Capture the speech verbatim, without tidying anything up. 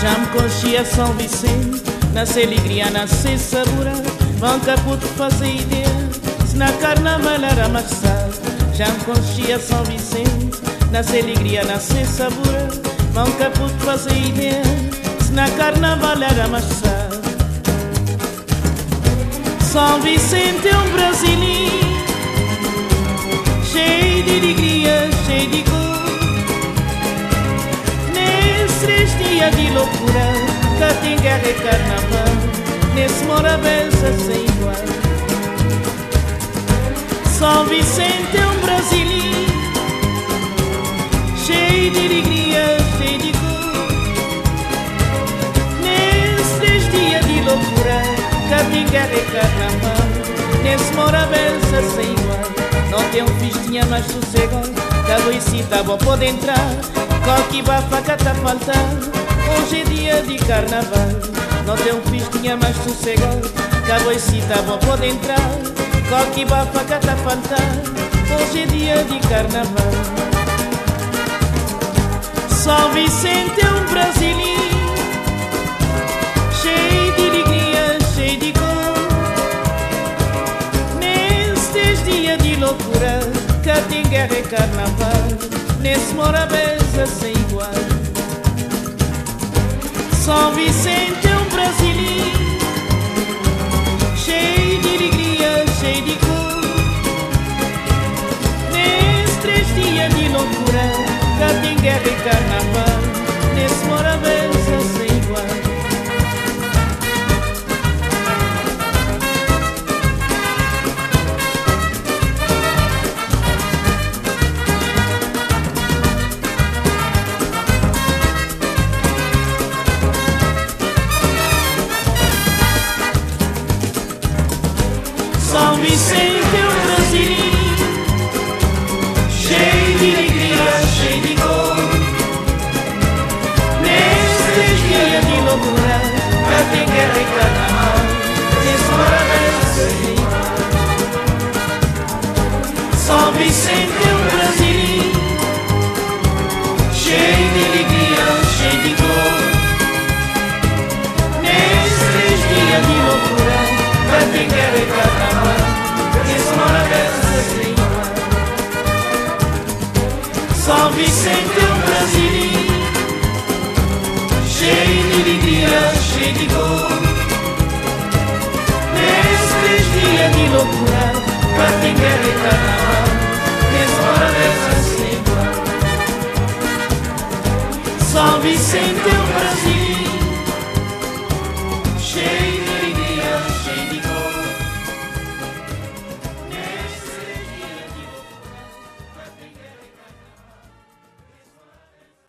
Já me conchia São Vicente, nasce alegria, nasce sabor. Vão caputo fazer ideia, se na carnaval era marçal. Já me conchia São Vicente, nasce alegria, nasce sabor. Vão caputo fazer ideia, se na carnaval era marçal. São Vicente é um brasileiro, cheio de alegria, cheio de cor. Nesses três dias de loucura, cá tem guerra e carnaval, nesse Morabeza sem igual. São Vicente é um brasileiro, cheio de alegria, cheio de cor. Nesses três dias de loucura, cá tem guerra e carnaval, nesse Morabeza sem igual. Não tem um festinha mais sossegado, da Luisita bom pode entrar, coque bafa cá tá faltando, hoje é dia de carnaval. Não tem um festinha mais sossegado, da Luisita bom pode entrar, coque bafa cá tá faltando, hoje é dia de carnaval. São Vicente é um brasileiro, cheio de alegria, cheio de cor. Nesses dias de loucura, cá tem guerra e carnaval, nesse Morabeza sem igual. São Vicente é um brasileiro, cheio de alegria, cheio de cor. Nesses três dias de loucura, cá tem guerra e carnaval, nesse Morabeza sem igual. São Vicente é um brasileiro, cheio de alegria, cheio de cor. Nesses dias de loucura, cá tem guerra e carnaval, nesse Morabeza sem igual. São Vicente é um brasileiro, cheio de alegria, cheio de cor. Nesses dias de loucura, cá tem guerra e carnaval, nesse Morabeza sem igual. São Vicente é um brasileiro, cheio de alegria, cheio de cor. Nesses dias de loucura, cá tem guerra e carnaval, nesse Morabeza sem igual. São Vicente é um brasileiro,